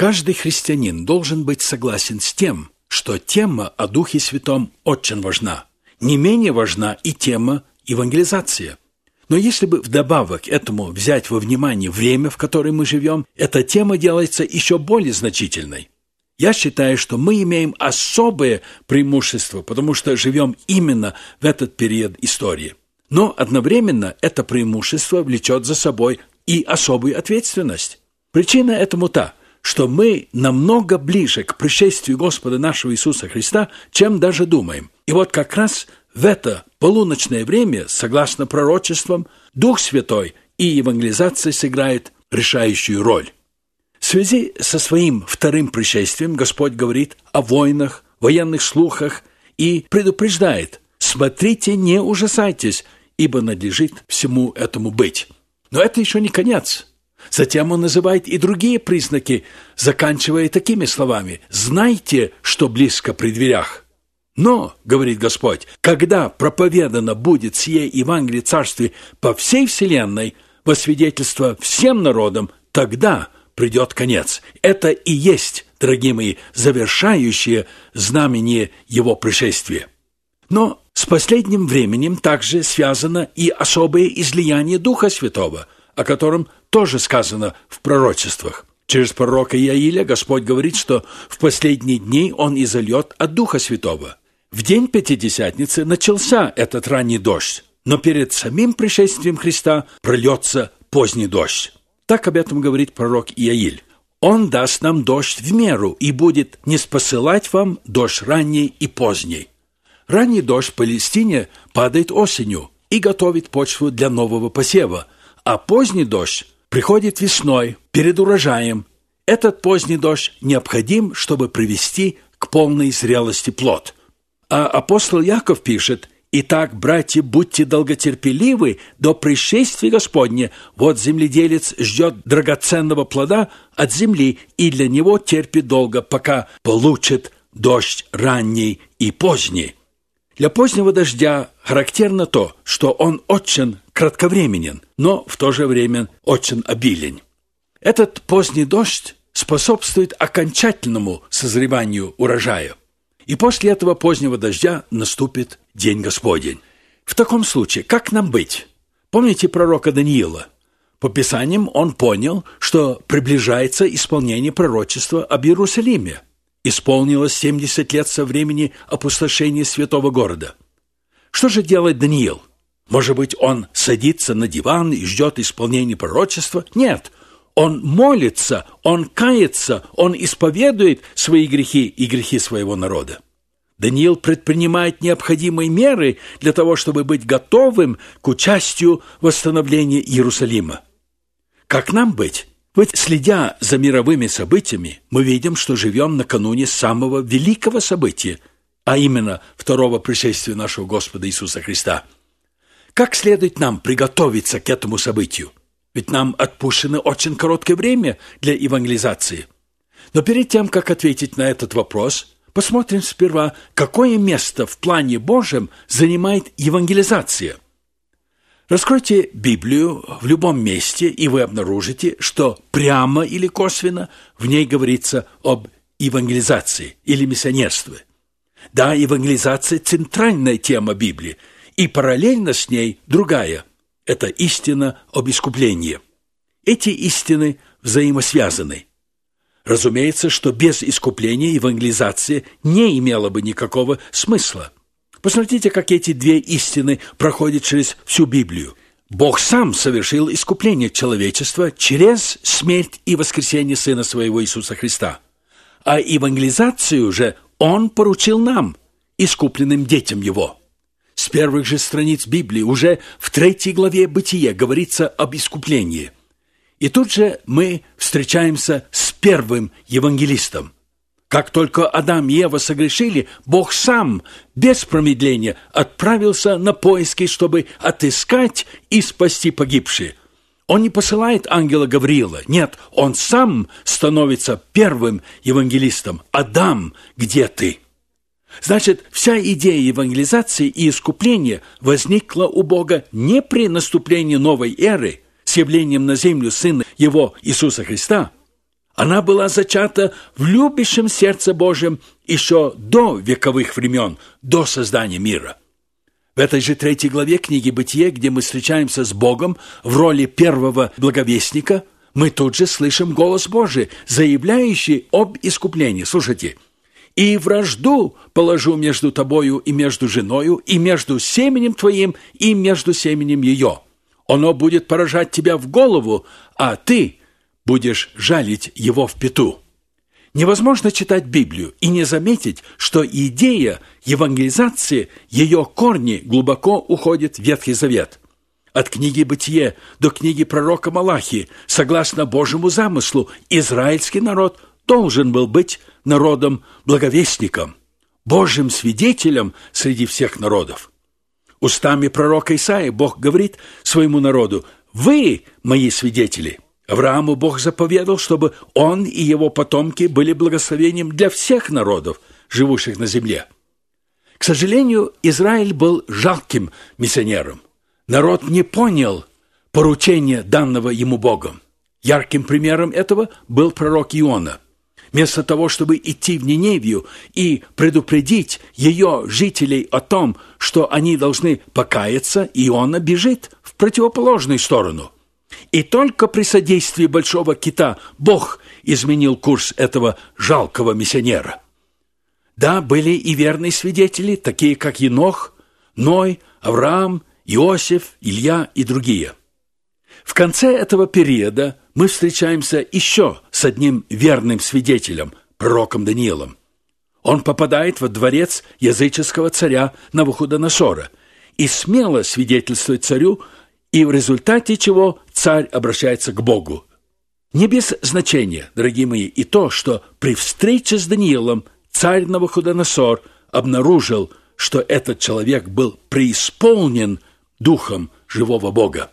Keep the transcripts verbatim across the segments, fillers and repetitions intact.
Каждый христианин должен быть согласен с тем, что тема о Духе Святом очень важна. Не менее важна и тема евангелизации. Но если бы вдобавок к этому взять во внимание время, в которое мы живем, эта тема делается еще более значительной. Я считаю, что мы имеем особое преимущество, потому что живем именно в этот период истории. Но одновременно это преимущество влечет за собой и особую ответственность. Причина этому та, что мы намного ближе к пришествию Господа нашего Иисуса Христа, чем даже думаем. И вот как раз в это полуночное время, согласно пророчествам, Дух Святой и евангелизация сыграют решающую роль. В связи со своим вторым пришествием Господь говорит о войнах, военных слухах и предупреждает: «Смотрите, не ужасайтесь, ибо надлежит всему этому быть». Но это еще не конец. Затем он называет и другие признаки, заканчивая такими словами: «Знайте, что близко при дверях». Но, говорит Господь, когда проповедано будет сие Евангелие Царствия по всей вселенной, во свидетельство всем народам, тогда придет конец. Это и есть, дорогие мои, завершающее знамение Его пришествия. Но с последним временем также связано и особое излияние Духа Святого, о котором тоже сказано в пророчествах. Через пророка Иаиля Господь говорит, что в последние дни Он изольет от Духа Святого. В день Пятидесятницы начался этот ранний дождь, но перед самим пришествием Христа прольется поздний дождь. Так об этом говорит пророк Иаиль. «Он даст нам дождь в меру и будет ниспосылать вам дождь ранний и поздний». Ранний дождь в Палестине падает осенью и готовит почву для нового посева, а поздний дождь приходит весной, перед урожаем. Этот поздний дождь необходим, чтобы привести к полной зрелости плод. А апостол Яков пишет: «Итак, братья, будьте долготерпеливы до пришествия Господня. Вот земледелец ждет драгоценного плода от земли, и для него терпит долго, пока получит дождь ранний и поздний». Для позднего дождя характерно то, что он очень кратковременен, но в то же время очень обилен. Этот поздний дождь способствует окончательному созреванию урожая. И после этого позднего дождя наступит День Господень. В таком случае, как нам быть? Помните пророка Даниила? По Писаниям он понял, что приближается исполнение пророчества об Иерусалиме. Исполнилось семьдесят лет со времени опустошения святого города. Что же делает Даниил? Может быть, он садится на диван и ждет исполнения пророчества? Нет. Он молится, он кается, он исповедует свои грехи и грехи своего народа. Даниил предпринимает необходимые меры для того, чтобы быть готовым к участию в восстановлении Иерусалима. Как нам быть? Ведь, следя за мировыми событиями, мы видим, что живем накануне самого великого события, а именно второго пришествия нашего Господа Иисуса Христа. Как следует нам приготовиться к этому событию? Ведь нам отпущено очень короткое время для евангелизации. Но перед тем, как ответить на этот вопрос, посмотрим сперва, какое место в плане Божьем занимает евангелизация. Раскройте Библию в любом месте, и вы обнаружите, что прямо или косвенно в ней говорится об евангелизации или миссионерстве. Да, евангелизация – центральная тема Библии, и параллельно с ней другая – это истина об искуплении. Эти истины взаимосвязаны. Разумеется, что без искупления евангелизация не имела бы никакого смысла. Посмотрите, как эти две истины проходят через всю Библию. Бог сам совершил искупление человечества через смерть и воскресение Сына Своего Иисуса Христа. А евангелизацию же Он поручил нам, искупленным детям Его. С первых же страниц Библии уже в третьей главе Бытия говорится об искуплении. И тут же мы встречаемся с первым евангелистом. Как только Адам и Ева согрешили, Бог сам, без промедления, отправился на поиски, чтобы отыскать и спасти погибшие. Он не посылает ангела Гавриила, нет, он сам становится первым евангелистом. «Адам, где ты?» Значит, вся идея евангелизации и искупления возникла у Бога не при наступлении новой эры с явлением на землю Сына Его Иисуса Христа, Она была зачата в любящем сердце Божьем еще до вековых времен, до создания мира. В этой же третьей главе книги «Бытие», где мы встречаемся с Богом в роли первого благовестника, мы тут же слышим голос Божий, заявляющий об искуплении. Слушайте. «И вражду положу между тобою и между женою, и между семенем твоим, и между семенем ее. Оно будет поражать тебя в голову, а ты будешь жалить его в пяту». Невозможно читать Библию и не заметить, что идея евангелизации, ее корни глубоко уходят в Ветхий Завет. От книги «Бытие» до книги пророка Малахии, согласно Божьему замыслу, израильский народ должен был быть народом-благовестником, Божьим свидетелем среди всех народов. Устами пророка Исаии Бог говорит своему народу: «Вы мои свидетели». Аврааму Бог заповедал, чтобы он и его потомки были благословением для всех народов, живущих на земле. К сожалению, Израиль был жалким миссионером. Народ не понял поручения, данного ему Богом. Ярким примером этого был пророк Иона. Вместо того, чтобы идти в Ниневию и предупредить ее жителей о том, что они должны покаяться, Иона бежит в противоположную сторону. И только при содействии большого кита Бог изменил курс этого жалкого миссионера. Да, были и верные свидетели, такие как Енох, Ной, Авраам, Иосиф, Илья и другие. В конце этого периода мы встречаемся еще с одним верным свидетелем, пророком Даниилом. Он попадает во дворец языческого царя Навуходоносора и смело свидетельствует царю, и в результате чего царь обращается к Богу. Не без значения, дорогие мои, и то, что при встрече с Даниилом царь Навуходоносор обнаружил, что этот человек был преисполнен духом живого Бога.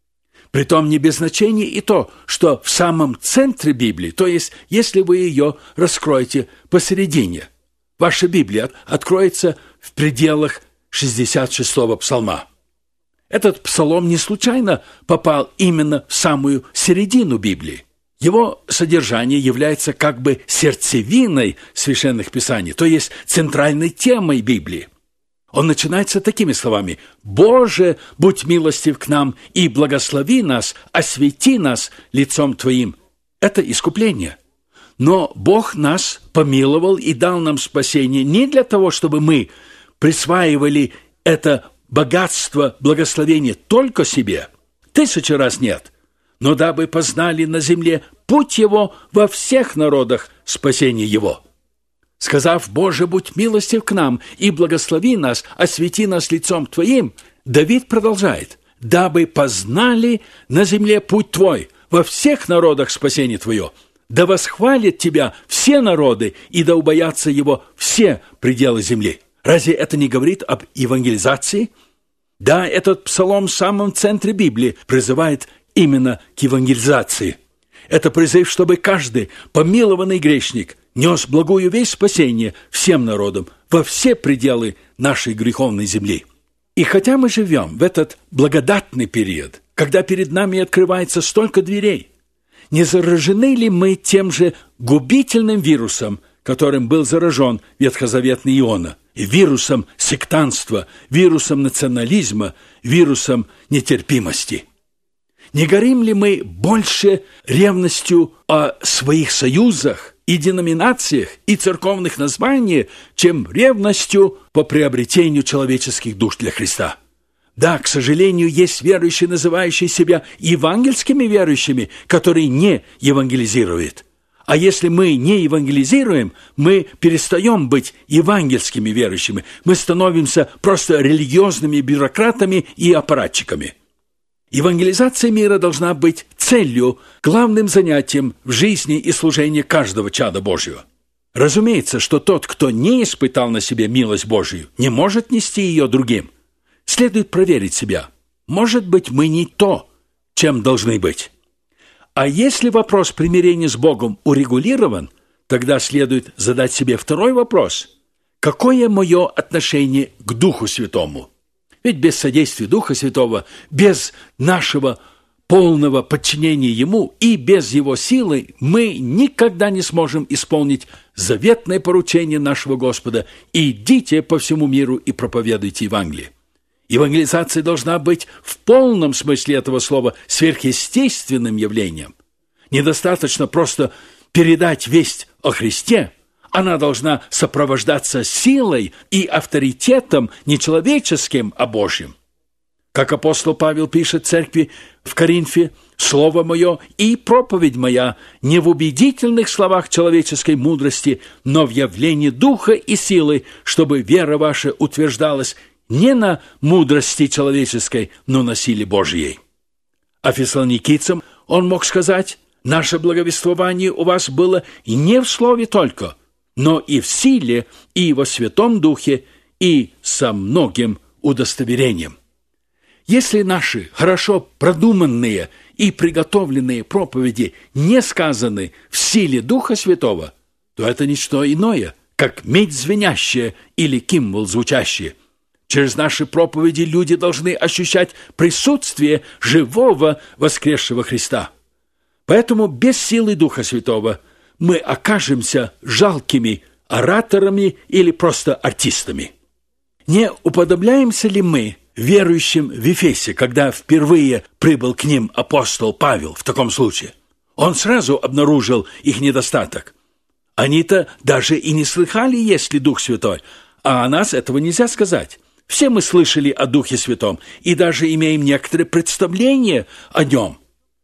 Притом не без значения и то, что в самом центре Библии, то есть если вы ее раскроете посередине, ваша Библия откроется в пределах шестьдесят шестого псалма. Этот псалом не случайно попал именно в самую середину Библии. Его содержание является как бы сердцевиной священных писаний, то есть центральной темой Библии. Он начинается такими словами: «Боже, будь милостив к нам и благослови нас, освети нас лицом Твоим». Это искупление. Но Бог нас помиловал и дал нам спасение не для того, чтобы мы присваивали это богатство, благословение только себе. Тысячи раз нет. Но дабы познали на земле путь Его во всех народах спасение Его. Сказав: «Боже, будь милостив к нам и благослови нас, освети нас лицом Твоим», Давид продолжает: «Дабы познали на земле путь Твой, во всех народах спасение Твое, да восхвалят Тебя все народы, и да убоятся Его все пределы земли». Разве это не говорит об евангелизации? Да, этот псалом в самом центре Библии призывает именно к евангелизации. Это призыв, чтобы каждый помилованный грешник нес благую весть спасения всем народам во все пределы нашей греховной земли. И хотя мы живем в этот благодатный период, когда перед нами открывается столько дверей, не заражены ли мы тем же губительным вирусом, которым был заражен ветхозаветный Иона, и вирусом сектантства, вирусом национализма, вирусом нетерпимости? Не горим ли мы больше ревностью о своих союзах и деноминациях, и церковных названиях, чем ревностью по приобретению человеческих душ для Христа? Да, к сожалению, есть верующие, называющие себя евангельскими верующими, которые не евангелизируют. А если мы не евангелизируем, мы перестаем быть евангельскими верующими. Мы становимся просто религиозными бюрократами и аппаратчиками. Евангелизация мира должна быть целью, главным занятием в жизни и служении каждого чада Божьего. Разумеется, что тот, кто не испытал на себе милость Божию, не может нести ее другим. Следует проверить себя. Может быть, мы не то, чем должны быть. А если вопрос примирения с Богом урегулирован, тогда следует задать себе второй вопрос: какое мое отношение к Духу Святому? Ведь без содействия Духа Святого, без нашего полного подчинения Ему и без Его силы мы никогда не сможем исполнить заветное поручение нашего Господа: «Идите по всему миру и проповедуйте Евангелие». Евангелизация должна быть в полном смысле этого слова сверхъестественным явлением. Недостаточно просто передать весть о Христе. Она должна сопровождаться силой и авторитетом не человеческим, а Божьим. Как апостол Павел пишет церкви в Коринфе: «Слово мое и проповедь моя не в убедительных словах человеческой мудрости, но в явлении духа и силы, чтобы вера ваша утверждалась не на мудрости человеческой, но на силе Божьей». А фессалоникийцам он мог сказать: «Наше благовествование у вас было не в слове только, но и в силе, и во Святом Духе, и со многим удостоверением». Если наши хорошо продуманные и приготовленные проповеди не сказаны в силе Духа Святого, то это ничто иное, как медь звенящая или кимвол звучащий. Через наши проповеди люди должны ощущать присутствие живого воскресшего Христа. Поэтому без силы Духа Святого мы окажемся жалкими ораторами или просто артистами. Не уподобляемся ли мы верующим в Ефесе, когда впервые прибыл к ним апостол Павел в таком случае? Он сразу обнаружил их недостаток. Они-то даже и не слыхали, есть ли Дух Святой, а о нас этого нельзя сказать. Все мы слышали о Духе Святом и даже имеем некоторое представление о нем.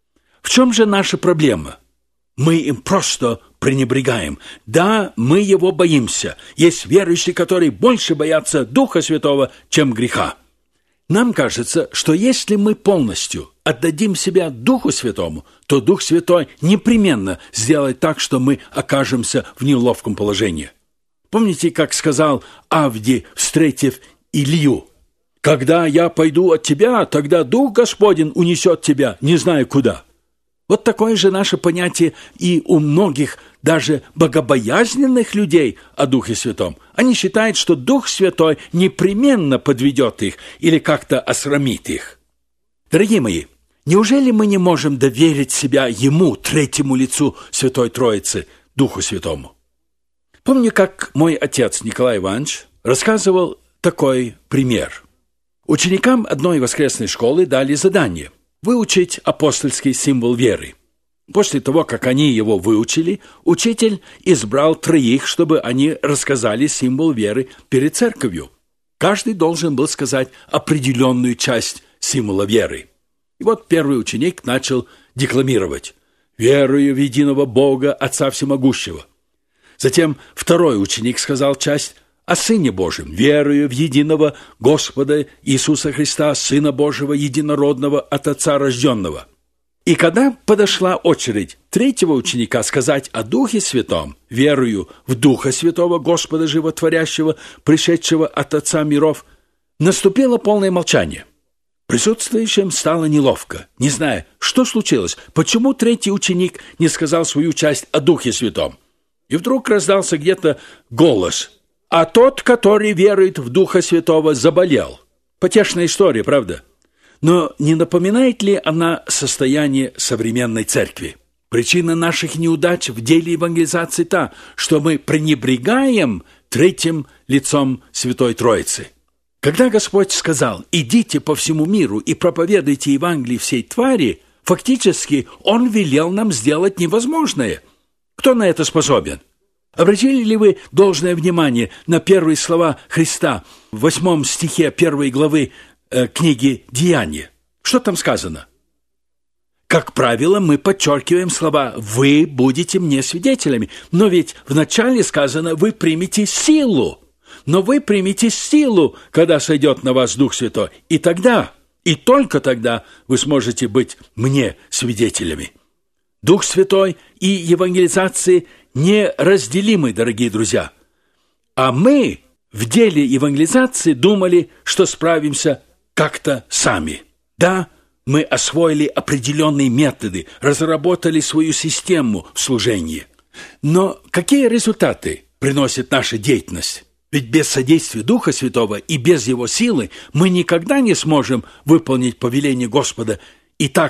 В чем же наша проблема? Мы им просто пренебрегаем. Да, мы его боимся. Есть верующие, которые больше боятся Духа Святого, чем греха. Нам кажется, что если мы полностью отдадим себя Духу Святому, то Дух Святой непременно сделает так, что мы окажемся в неловком положении. Помните, как сказал Авдий, встретив Илью: «Когда я пойду от тебя, тогда Дух Господень унесет тебя, не знаю куда». Вот такое же наше понятие и у многих, даже богобоязненных людей о Духе Святом. Они считают, что Дух Святой непременно подведет их или как-то осрамит их. Дорогие мои, неужели мы не можем доверить себя Ему, третьему лицу Святой Троицы, Духу Святому? Помню, как мой отец Николай Иванович рассказывал такой пример. Ученикам одной воскресной школы дали задание – выучить апостольский символ веры. После того, как они его выучили, учитель избрал троих, чтобы они рассказали символ веры перед церковью. Каждый должен был сказать определенную часть символа веры. И вот первый ученик начал декламировать: «Верую в единого Бога, Отца Всемогущего». Затем второй ученик сказал часть о Сыне Божьем: «Верую в единого Господа Иисуса Христа, Сына Божьего, единородного от Отца рожденного». И когда подошла очередь третьего ученика сказать о Духе Святом: «Верую в Духа Святого, Господа Животворящего, пришедшего от Отца миров», наступило полное молчание. Присутствующим стало неловко, не зная, что случилось, почему третий ученик не сказал свою часть о Духе Святом. И вдруг раздался где-то голос: «А тот, который верует в Духа Святого, заболел». Потешная история, правда? Но не напоминает ли она состояние современной церкви? Причина наших неудач в деле евангелизации та, что мы пренебрегаем третьим лицом Святой Троицы. Когда Господь сказал: «Идите по всему миру и проповедуйте Евангелие всей твари», фактически Он велел нам сделать невозможное. Кто на это способен? Обратили ли вы должное внимание на первые слова Христа в восьмом стихе первой главы э, книги «Деяния»? Что там сказано? Как правило, мы подчеркиваем слова «вы будете мне свидетелями», но ведь вначале сказано «вы примете силу». Но вы примете силу, когда сойдет на вас Дух Святой, и тогда, и только тогда вы сможете быть мне свидетелями. Дух Святой и евангелизация неразделимы, дорогие друзья. А мы в деле евангелизации думали, что справимся как-то сами. Да, мы освоили определенные методы, разработали свою систему в служении. Но какие результаты приносит наша деятельность? Ведь без содействия Духа Святого и без Его силы мы никогда не сможем выполнить повеление Господа и так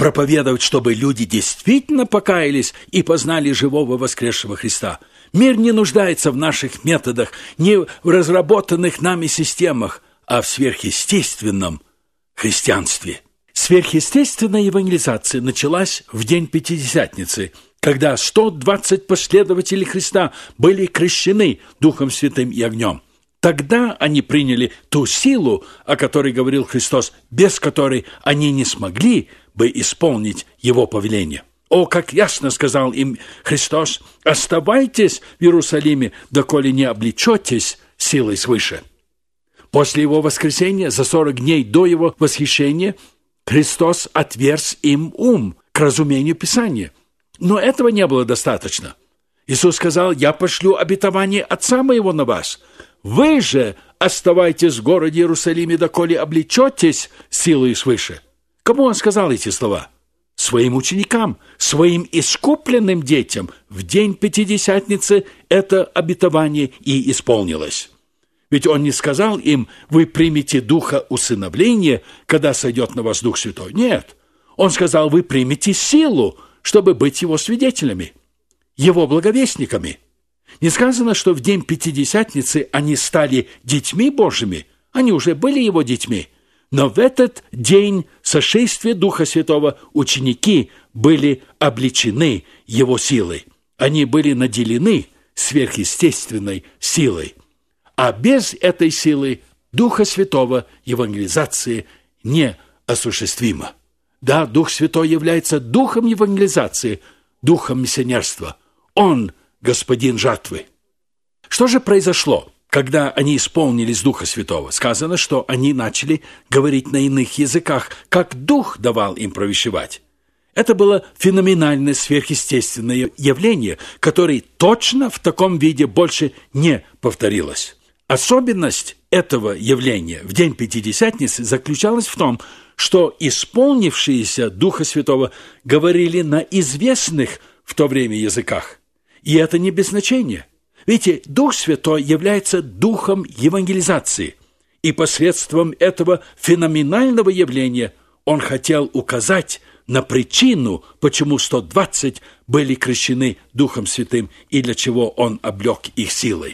проповедовать, чтобы люди действительно покаялись и познали живого воскресшего Христа. Мир не нуждается в наших методах, не в разработанных нами системах, а в сверхъестественном христианстве. Сверхъестественная евангелизация началась в день Пятидесятницы, когда сто двадцать последователей Христа были крещены Духом Святым и огнем. Тогда они приняли ту силу, о которой говорил Христос, без которой они не смогли бы исполнить Его повеление. О, как ясно сказал им Христос: «Оставайтесь в Иерусалиме, доколе не облечетесь силой свыше». После Его воскресения, за сорок дней до Его восхищения, Христос отверз им ум к разумению Писания. Но этого не было достаточно. Иисус сказал: «Я пошлю обетование Отца Моего на вас. Вы же оставайтесь в городе Иерусалиме, доколе облечетесь силой свыше». Кому Он сказал эти слова? Своим ученикам, своим искупленным детям. В день Пятидесятницы это обетование и исполнилось. Ведь Он не сказал им: «Вы примете духа усыновления, когда сойдет на вас Дух Святой». Нет. Он сказал: «Вы примете силу, чтобы быть Его свидетелями, Его благовестниками». Не сказано, что в день Пятидесятницы они стали детьми Божьими. Они уже были Его детьми. Но в этот день сошествия Духа Святого ученики были облечены Его силой. Они были наделены сверхъестественной силой. А без этой силы Духа Святого евангелизация неосуществима. Да, Дух Святой является духом евангелизации, духом миссионерства. Он – господин жатвы. Что же произошло, когда они исполнились Духа Святого? Сказано, что они начали говорить на иных языках, как Дух давал им провещевать. Это было феноменальное сверхъестественное явление, которое точно в таком виде больше не повторилось. Особенность этого явления в день Пятидесятницы заключалась в том, что исполнившиеся Духа Святого говорили на известных в то время языках. И это не без значения. Видите, Дух Святой является духом евангелизации. И посредством этого феноменального явления Он хотел указать на причину, почему сто двадцать были крещены Духом Святым и для чего Он облек их силой.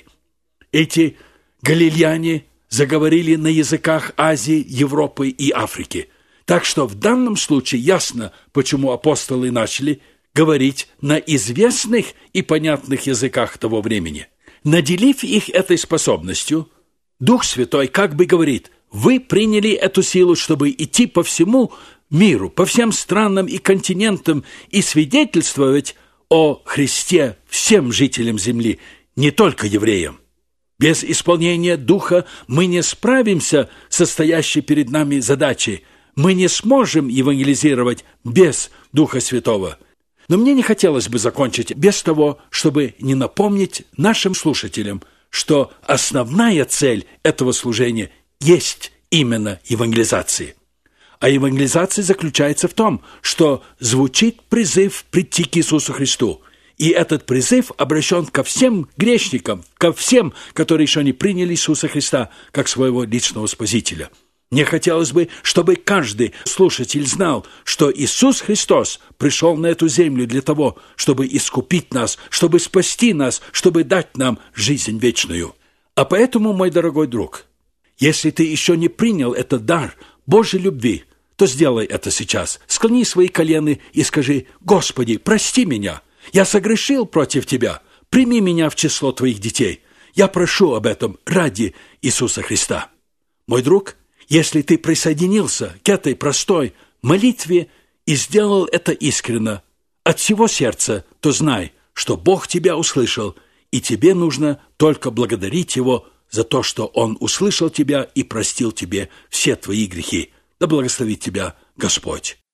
Эти галилеяне заговорили на языках Азии, Европы и Африки. Так что в данном случае ясно, почему апостолы начали говорить на известных и понятных языках того времени. Наделив их этой способностью, Дух Святой как бы говорит: вы приняли эту силу, чтобы идти по всему миру, по всем странам и континентам и свидетельствовать о Христе всем жителям земли, не только евреям. Без исполнения Духа мы не справимся со стоящей перед нами задачей. Мы не сможем евангелизировать без Духа Святого. Но мне не хотелось бы закончить без того, чтобы не напомнить нашим слушателям, что основная цель этого служения есть именно евангелизация. А евангелизация заключается в том, что звучит призыв прийти к Иисусу Христу. И этот призыв обращен ко всем грешникам, ко всем, которые еще не приняли Иисуса Христа как своего личного Спасителя. Мне хотелось бы, чтобы каждый слушатель знал, что Иисус Христос пришел на эту землю для того, чтобы искупить нас, чтобы спасти нас, чтобы дать нам жизнь вечную. А поэтому, мой дорогой друг, если ты еще не принял этот дар Божьей любви, то сделай это сейчас. Склони свои колени и скажи: «Господи, прости меня, я согрешил против Тебя, прими меня в число Твоих детей. Я прошу об этом ради Иисуса Христа». Мой друг, если ты присоединился к этой простой молитве и сделал это искренно, от всего сердца, то знай, что Бог тебя услышал, и тебе нужно только благодарить Его за то, что Он услышал тебя и простил тебе все твои грехи. Да благословит тебя Господь.